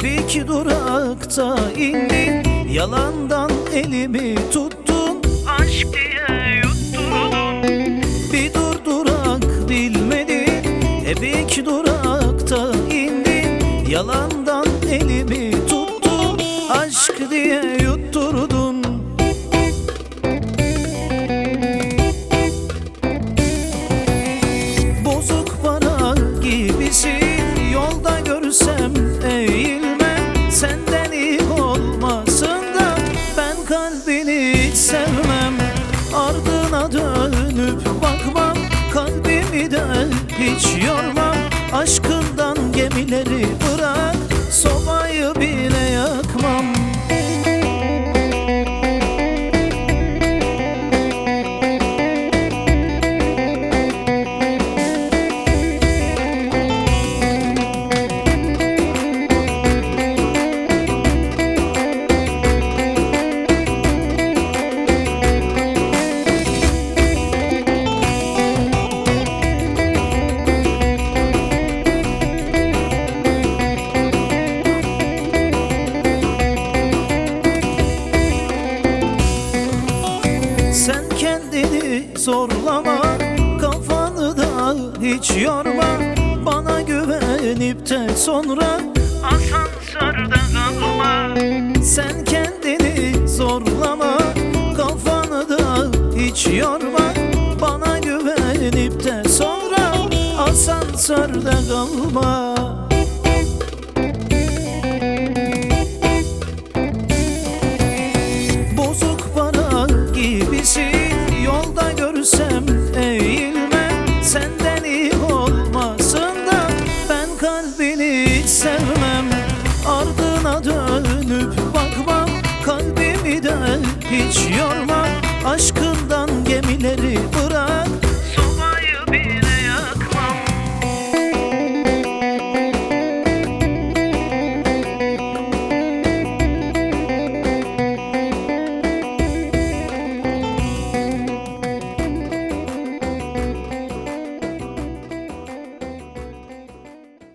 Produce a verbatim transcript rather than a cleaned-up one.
Hep iki durakta indin, yalandan elimi tuttun, aşk diye yutturdun. Bir dur durak bilmedin, hep iki durakta indin, yalandan elimi tuttun, aşk diye yutturdun. Bozuk para gibisin, yolda görsem eğilmem. Senden iyi olmasın da ben kalbini hiç sevmem. Ardına dönüp bakmam, kalbimi de hiç yormam. Aşkından gemileri bırak, sobayı bile yakmam. Sen kendini zorlama, kafanı da hiç yorma. Bana güvenip de sonra asansörde kalma. Sen kendini zorlama, kafanı da hiç yorma. Bana güvenip de sonra asansörde kalma. Bozuk para gibisin, yolda görsem